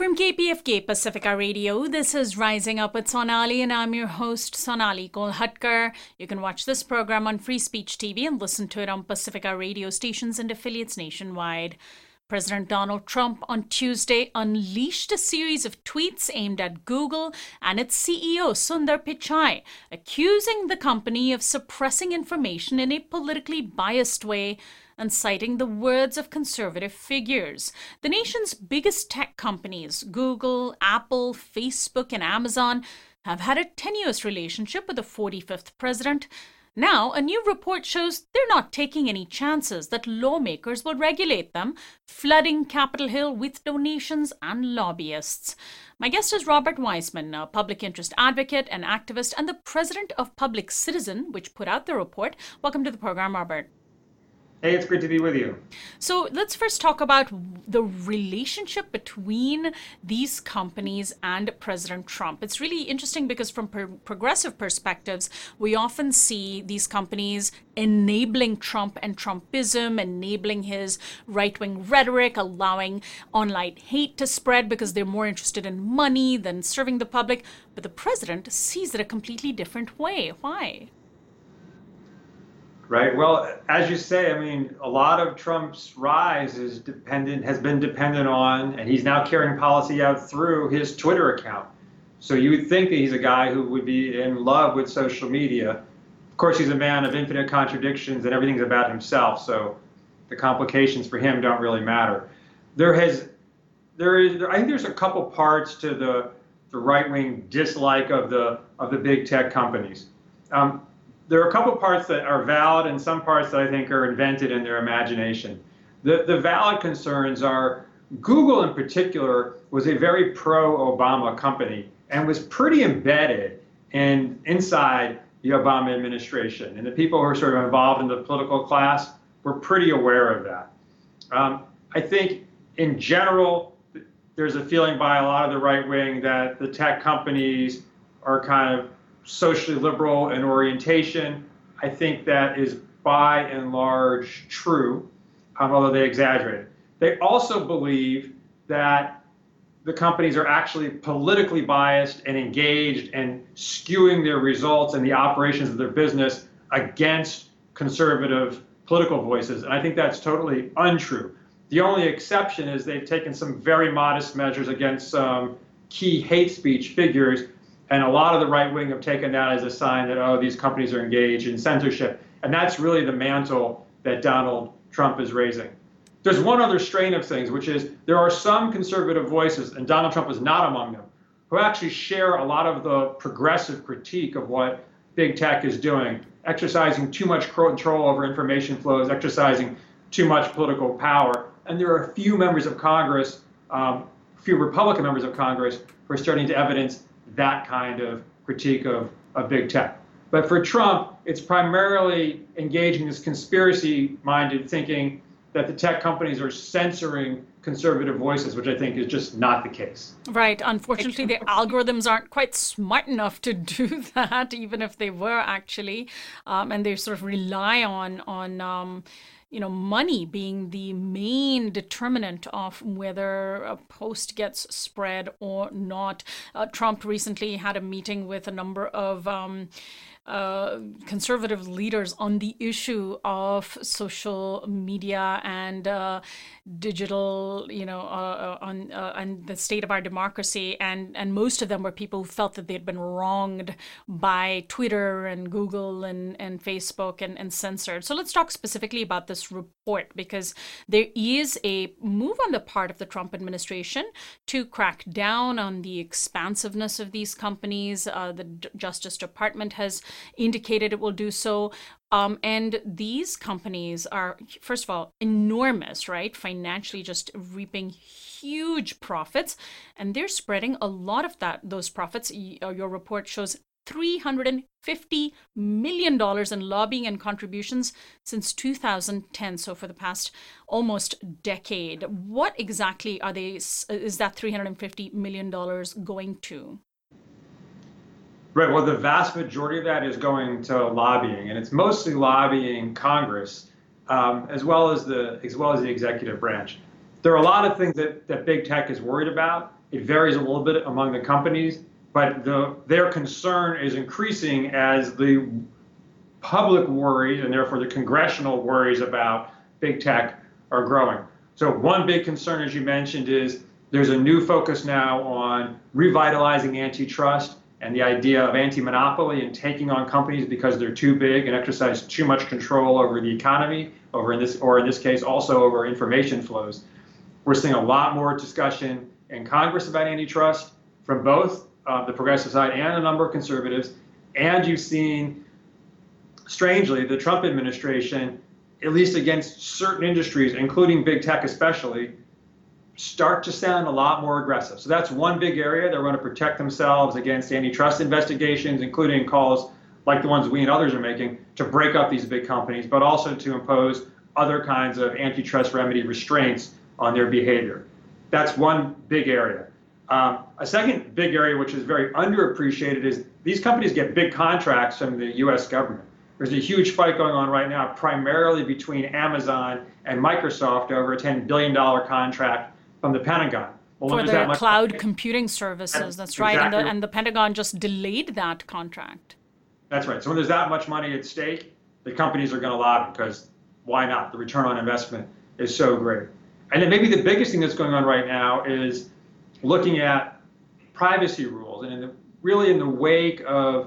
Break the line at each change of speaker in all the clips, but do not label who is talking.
From KPFK Pacifica Radio, this is Rising Up with Sonali, and I'm your host, Sonali Kolhatkar. You can watch this program on Free Speech TV and listen to it on Pacifica radio stations and affiliates nationwide. President Donald Trump on Tuesday unleashed a series of tweets aimed at Google and its CEO, Sundar Pichai, accusing the company of suppressing information in a politically biased way and citing the words of conservative figures. The nation's biggest tech companies, Google, Apple, Facebook, and Amazon, have had a tenuous relationship with the 45th president. Now, a new report shows they're not taking any chances that lawmakers will regulate them, flooding Capitol Hill with donations and lobbyists. My guest is Robert Weissman, a public interest advocate and activist, and the president of Public Citizen, which put out the report. Welcome to the program, Robert.
Hey, it's great to be with you.
So let's first talk about the relationship between these companies and President Trump. It's really interesting because from progressive perspectives, we often see these companies enabling Trump and Trumpism, enabling his right-wing rhetoric, allowing online hate to spread because they're more interested in money than serving the public. But the president sees it a completely different way. Why?
Right. Well, as you say, I mean, a lot of Trump's rise has been dependent on, and he's now carrying policy out through his Twitter account. So you would think that he's a guy who would be in love with social media. Of course, he's a man of infinite contradictions and everything's about himself. So the complications for him don't really matter. I think there's a couple parts to the right-wing dislike of the big tech companies. There are a couple parts that are valid and some parts that I think are invented in their imagination. The valid concerns are Google in particular was a very pro-Obama company and was pretty embedded inside the Obama administration. And the people who are sort of involved in the political class were pretty aware of that. I think in general, there's a feeling by a lot of the right wing that the tech companies are kind of socially liberal in orientation. I think that is by and large true, although they exaggerate it. They also believe that the companies are actually politically biased and engaged and skewing their results and the operations of their business against conservative political voices. And I think that's totally untrue. The only exception is they've taken some very modest measures against some key hate speech figures. And a lot of the right wing have taken that as a sign that, oh, these companies are engaged in censorship. And that's really the mantle that Donald Trump is raising. There's one other strain of things, which is there are some conservative voices, and Donald Trump is not among them, who actually share a lot of the progressive critique of what big tech is doing, exercising too much control over information flows, exercising too much political power. And there are a few members of Congress, few Republican members of Congress, who are starting to evidence that kind of critique of big tech. But for Trump, it's primarily engaging this conspiracy-minded thinking that the tech companies are censoring conservative voices, which I think is just not the case.
Right. Unfortunately, the algorithms aren't quite smart enough to do that, even if they were actually. And they sort of rely on money being the main determinant of whether a post gets spread or not. Trump recently had a meeting with a number of conservative leaders on the issue of social media and digital, and the state of our democracy. And most of them were people who felt that they'd been wronged by Twitter and Google and Facebook and censored. So let's talk specifically about this report, because there is a move on the part of the Trump administration to crack down on the expansiveness of these companies. The Justice Department has indicated it will do so. And these companies are, first of all, enormous, right? Financially just reaping huge profits. And they're spreading a lot of those profits. Your report shows $350 million in lobbying and contributions since 2010. So for the past almost decade. What exactly is that $350 million going to?
Right. Well, the vast majority of that is going to lobbying, and it's mostly lobbying Congress, as well as the executive branch. There are a lot of things that big tech is worried about. It varies a little bit among the companies, but their concern is increasing as the public worries and therefore the congressional worries about big tech are growing. So one big concern, as you mentioned, is there's a new focus now on revitalizing antitrust and the idea of anti-monopoly and taking on companies because they're too big and exercise too much control over the economy, in this case, also over information flows. We're seeing a lot more discussion in Congress about antitrust from both the progressive side and a number of conservatives. And you've seen, strangely, the Trump administration, at least against certain industries, including big tech especially, start to sound a lot more aggressive. So that's one big area. They're going to protect themselves against antitrust investigations, including calls like the ones we and others are making to break up these big companies, but also to impose other kinds of antitrust remedy restraints on their behavior. That's one big area. A second big area, which is very underappreciated, is these companies get big contracts from the US government. There's a huge fight going on right now, primarily between Amazon and Microsoft over a $10 billion contract from the Pentagon.
Well, for their cloud computing services, that's right. Exactly. And the Pentagon just delayed that contract.
That's right. So when there's that much money at stake, the companies are going to lobby because why not? The return on investment is so great. And then maybe the biggest thing that's going on right now is looking at privacy rules. And really in the wake of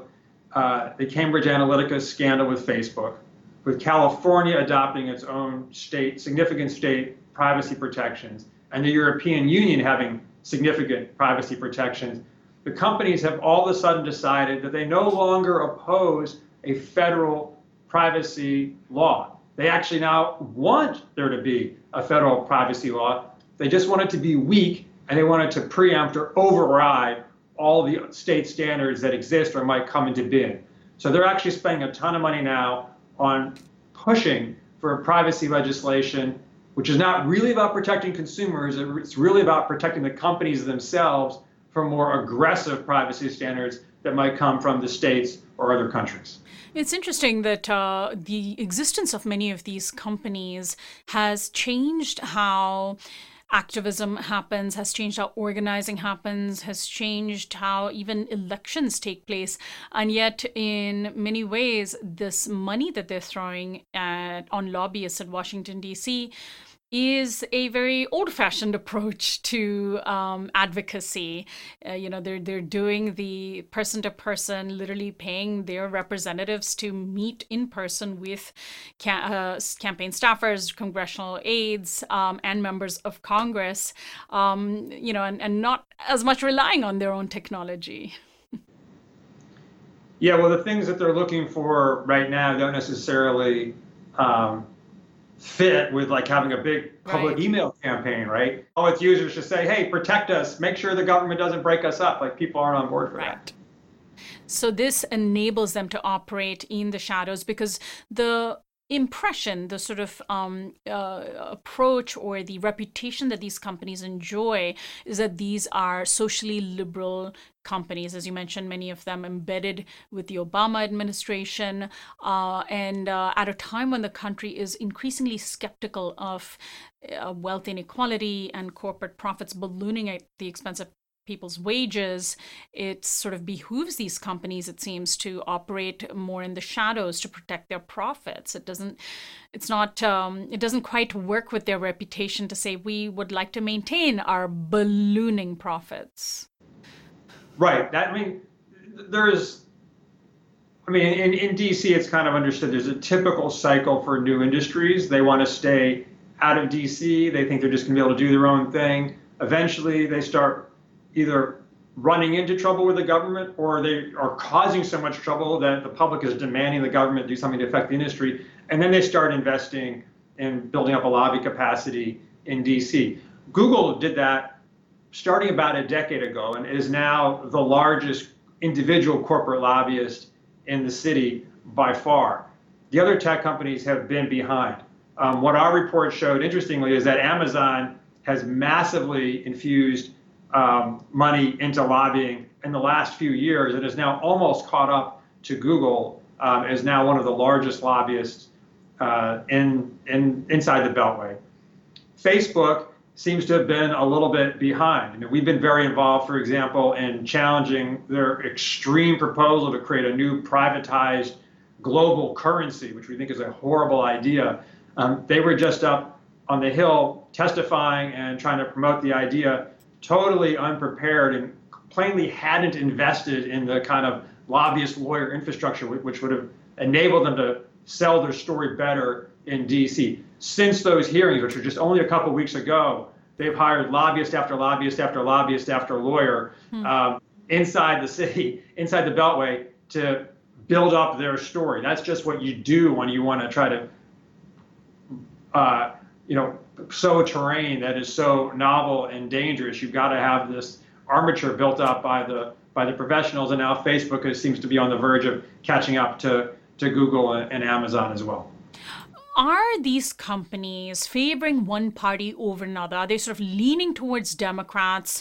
the Cambridge Analytica scandal with Facebook, with California adopting its own significant state privacy protections, and the European Union having significant privacy protections, the companies have all of a sudden decided that they no longer oppose a federal privacy law. They actually now want there to be a federal privacy law. They just want it to be weak, and they want it to preempt or override all the state standards that exist or might come into being. So they're actually spending a ton of money now on pushing for privacy legislation, which is not really about protecting consumers. It's really about protecting the companies themselves from more aggressive privacy standards that might come from the states or other countries.
It's interesting that the existence of many of these companies has changed how activism happens, has changed how organizing happens, has changed how even elections take place. And yet, in many ways, this money that they're throwing on lobbyists at Washington, D.C., is a very old-fashioned approach to advocacy. They're doing the person-to-person, literally paying their representatives to meet in person with campaign staffers, congressional aides, and members of Congress, and not as much relying on their own technology.
Yeah, well, the things that they're looking for right now don't necessarily fit with like having a big public email campaign, right? All its users should say, hey, protect us, make sure the government doesn't break us up. Like people aren't on board for that.
So this enables them to operate in the shadows because the impression, the sort of approach or the reputation that these companies enjoy is that these are socially liberal companies, as you mentioned, many of them embedded with the Obama administration, and at a time when the country is increasingly skeptical of wealth inequality and corporate profits ballooning at the expense of people's wages, it sort of behooves these companies, it seems, to operate more in the shadows to protect their profits. It doesn't quite work with their reputation to say we would like to maintain our ballooning profits.
Right. In DC, it's kind of understood. There's a typical cycle for new industries. They want to stay out of DC. They think they're just going to be able to do their own thing. Eventually, they start either running into trouble with the government or they are causing so much trouble that the public is demanding the government do something to affect the industry. And then they start investing in building up a lobby capacity in DC. Google did that starting about a decade ago and is now the largest individual corporate lobbyist in the city by far. The other tech companies have been behind. What our report showed, interestingly, is that Amazon has massively infused money into lobbying in the last few years. It has now almost caught up to Google, is now one of the largest lobbyists inside the Beltway. Facebook seems to have been a little bit behind. We've been very involved, for example, in challenging their extreme proposal to create a new privatized global currency, which we think is a horrible idea. They were just up on the Hill testifying and trying to promote the idea, totally unprepared and plainly hadn't invested in the kind of lobbyist lawyer infrastructure which would have enabled them to sell their story better in DC. Since those hearings, which were just only a couple weeks ago, they've hired lobbyist after lobbyist after lobbyist after lawyer inside the city, inside the Beltway, to build up their story. That's just what you do when you want to try to, sow a terrain that is so novel and dangerous. You've got to have this armature built up by the professionals, and now Facebook seems to be on the verge of catching up to Google and Amazon as well.
Are these companies favoring one party over another? Are they sort of leaning towards Democrats,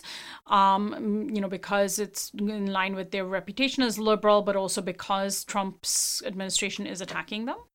because it's in line with their reputation as liberal, but also because Trump's administration is attacking them?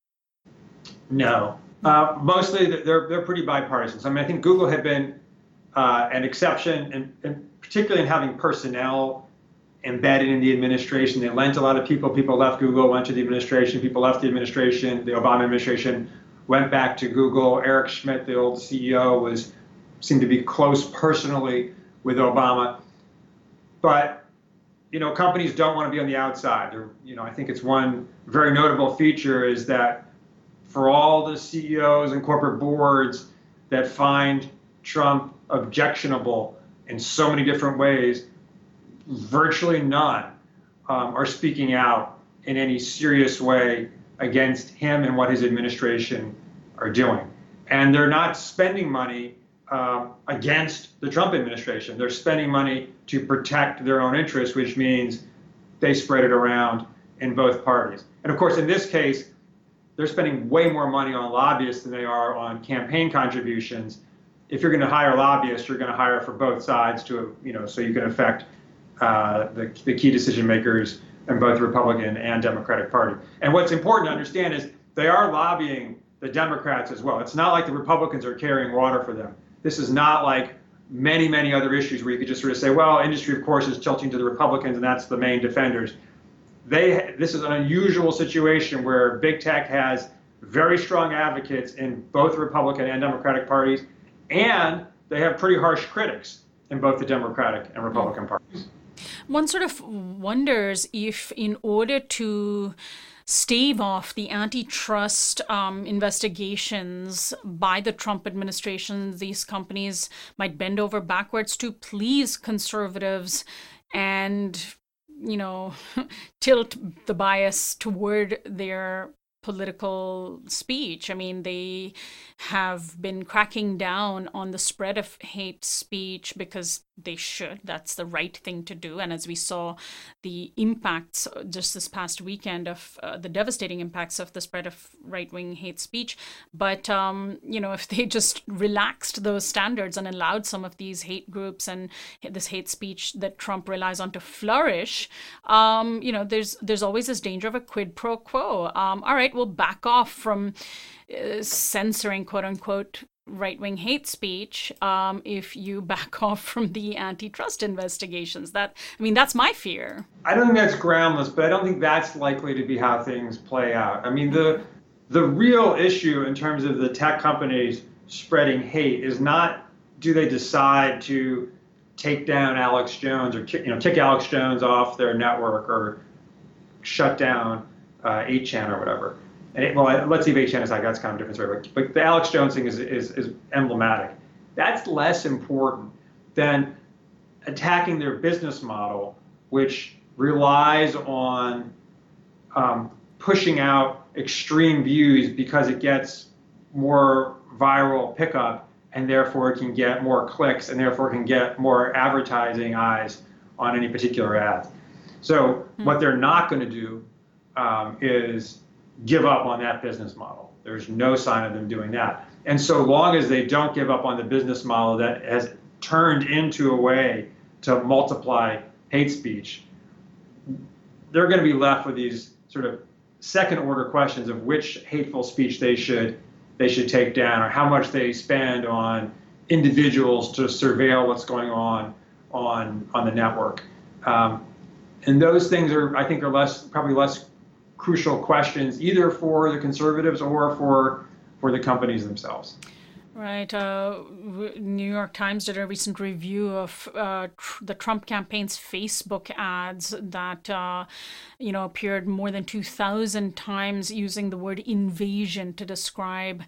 No. Mostly they're pretty bipartisan. I mean, I think Google had been an exception, and particularly in having personnel embedded in the administration. They lent a lot of people. People left Google, went to the administration. People left the administration. The Obama administration went back to Google. Eric Schmidt, the old CEO, seemed to be close personally with Obama. But, companies don't want to be on the outside. I think it's one very notable feature is that for all the CEOs and corporate boards that find Trump objectionable in so many different ways, virtually none are speaking out in any serious way against him and what his administration are doing. And they're not spending money against the Trump administration. They're spending money to protect their own interests, which means they spread it around in both parties. And of course, in this case, they're spending way more money on lobbyists than they are on campaign contributions. If you're going to hire lobbyists, you're going to hire for both sides so you can affect the key decision makers in both the Republican and Democratic Party. And what's important to understand is they are lobbying the Democrats as well. It's not like the Republicans are carrying water for them. This is not like many, many other issues where you could just sort of say, well, industry, of course, is tilting to the Republicans, and that's the main defenders. This is an unusual situation where big tech has very strong advocates in both Republican and Democratic parties, and they have pretty harsh critics in both the Democratic and Republican parties.
One sort of wonders if, in order to stave off the antitrust investigations by the Trump administration, these companies might bend over backwards to please conservatives and, tilt the bias toward their political speech. I mean, they have been cracking down on the spread of hate speech because they should. That's the right thing to do. And as we saw the impacts just this past weekend of the devastating impacts of the spread of right-wing hate speech. But, if they just relaxed those standards and allowed some of these hate groups and this hate speech that Trump relies on to flourish, there's always this danger of a quid pro quo. All right, we'll back off from censoring, quote unquote, right-wing hate speech if you back off from the antitrust investigations. That's my fear.
I don't think that's groundless, but I don't think that's likely to be how things play out. I mean, the real issue in terms of the tech companies spreading hate is not do they decide to take down Alex Jones or kick Alex Jones off their network or shut down 8chan or whatever. And let's see if 8chan is like, that's kind of a different story. But the Alex Jones thing is emblematic. That's less important than attacking their business model, which relies on pushing out extreme views because it gets more viral pickup, and therefore it can get more clicks, and therefore it can get more advertising eyes on any particular ad. So what they're not going to do is give up on that business model. There's no sign of them doing that. And so long as they don't give up on the business model that has turned into a way to multiply hate speech, they're going to be left with these sort of second order questions of which hateful speech they should take down, or how much they spend on individuals to surveil what's going on the network. And those things are, I think, are probably less crucial questions either for the conservatives or for the companies themselves.
Right. New York Times did a recent review of the Trump campaign's Facebook ads that, appeared more than 2,000 times using the word invasion to describe,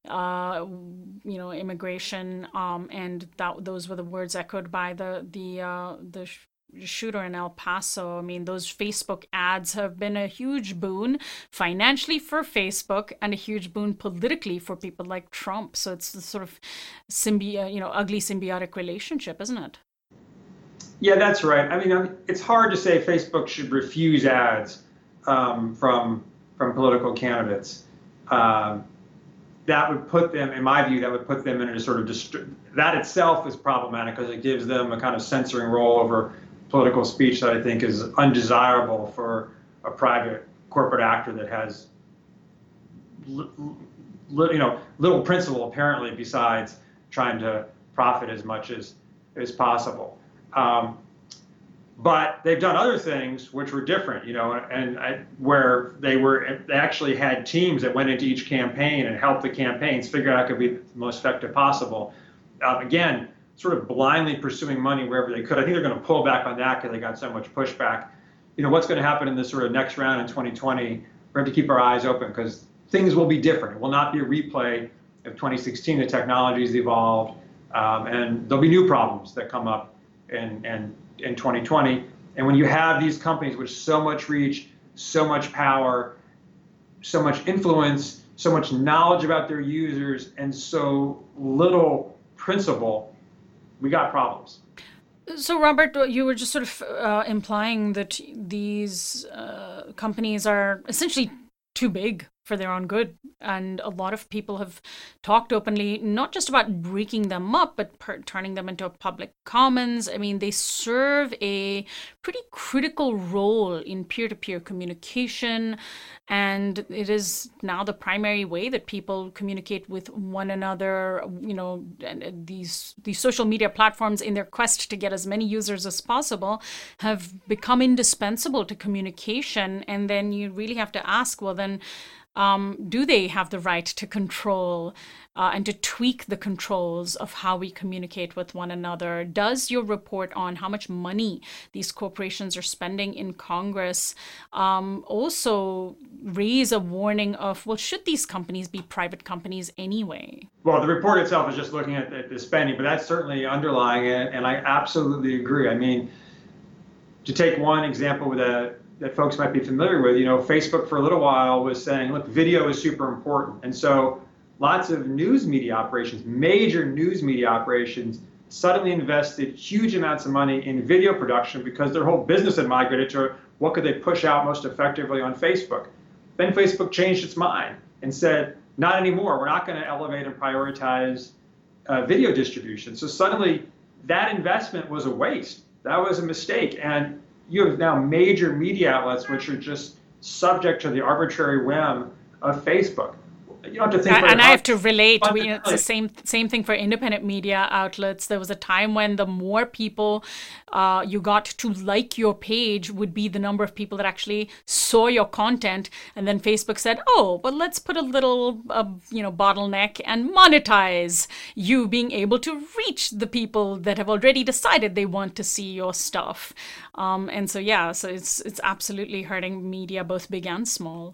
immigration. And those were the words echoed by the shooter in El Paso. I mean, those Facebook ads have been a huge boon financially for Facebook and a huge boon politically for people like Trump. So it's the sort of ugly symbiotic relationship, isn't it?
Yeah, that's right. I mean, it's hard to say Facebook should refuse ads from political candidates. That would put them, in my view, in a sort of that itself is problematic because it gives them a kind of censoring role over political speech that I think is undesirable for a private corporate actor that has little principle apparently besides trying to profit as much as possible. But they've done other things which were different, where they actually had teams that went into each campaign and helped the campaigns figure out how could be the most effective possible. Again, sort of blindly pursuing money wherever they could. I think they're going to pull back on that because they got so much pushback. What's going to happen in this sort of next round in 2020? We have to keep our eyes open because things will be different. It will not be a replay of 2016. The technology's evolved, and there'll be new problems that come up in 2020. And when you have these companies with so much reach, so much power, so much influence, so much knowledge about their users, and so little principle, we got problems.
So, Robert, you were just sort of implying that these companies are essentially too big for their own good. And a lot of people have talked openly, not just about breaking them up, but turning them into public commons. I mean, they serve a pretty critical role in peer-to-peer communication. And it is now the primary way that people communicate with one another. And these social media platforms, in their quest to get as many users as possible, have become indispensable to communication. And then you really have to ask, well, then, do they have the right to control and to tweak the controls of how we communicate with one another? Does your report on how much money these corporations are spending in Congress also raise a warning of, well, should these companies be private companies anyway?
Well, the report itself is just looking at the spending, but that's certainly underlying it, and I absolutely agree. I mean, to take one example that folks might be familiar with, Facebook for a little while was saying, look, video is super important. And so lots of news media operations, major news media operations, suddenly invested huge amounts of money in video production because their whole business had migrated to what could they push out most effectively on Facebook. Then Facebook changed its mind and said, not anymore. We're not going to elevate and prioritize video distribution. So suddenly that investment was a waste. That was a mistake. And you have now major media outlets which are just subject to the arbitrary whim of Facebook. You don't have to think.
And I have to relate. It's the same thing for independent media outlets. There was a time when the more people you got to like your page would be the number of people that actually saw your content. And then Facebook said, "Oh, but let's put a little, bottleneck and monetize you being able to reach the people that have already decided they want to see your stuff." And so it's absolutely hurting media, both big and small.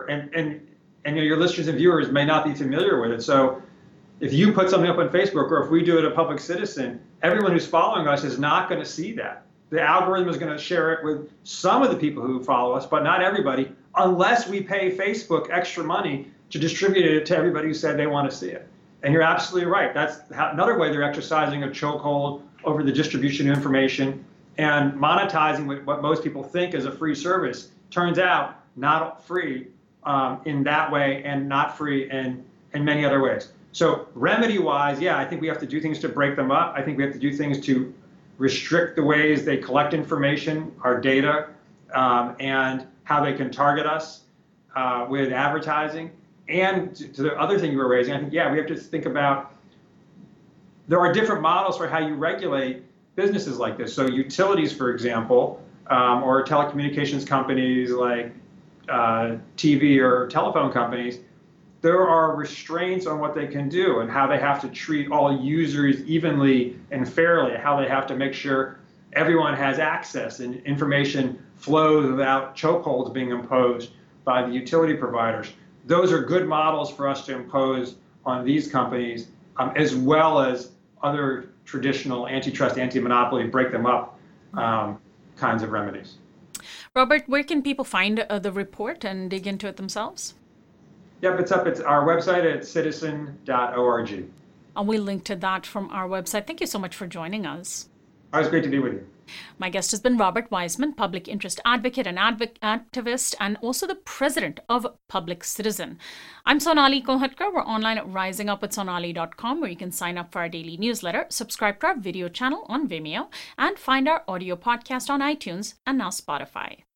And your listeners and viewers may not be familiar with it. So if you put something up on Facebook, or if we do it a public citizen, everyone who's following us is not going to see that. The algorithm is going to share it with some of the people who follow us, but not everybody, unless we pay Facebook extra money to distribute it to everybody who said they want to see it. And you're absolutely right. That's another way they're exercising a chokehold over the distribution of information and monetizing what most people think is a free service. Turns out not free in that way, and not free in many other ways. So remedy-wise, I think we have to do things to break them up. I think we have to do things to restrict the ways they collect information, our data, and how they can target us with advertising. And to the other thing you were raising, I think, we have to think about there are different models for how you regulate businesses like this. So utilities, for example, or telecommunications companies like TV or telephone companies, there are restraints on what they can do and how they have to treat all users evenly and fairly, how they have to make sure everyone has access and information flows without chokeholds being imposed by the utility providers. Those are good models for us to impose on these companies, as well as other traditional antitrust, anti-monopoly, break them up kinds of remedies.
Robert, where can people find the report and dig into it themselves?
Yep, it's up. It's our website at citizen.org.
And we'll link to that from our website. Thank you so much for joining us.
It was great to be with you.
My guest has been Robert Wiseman, public interest advocate and activist, and also the president of Public Citizen. I'm Sonali Kohatkar. We're online at risingupwithsonali.com, where you can sign up for our daily newsletter, subscribe to our video channel on Vimeo, and find our audio podcast on iTunes and now Spotify.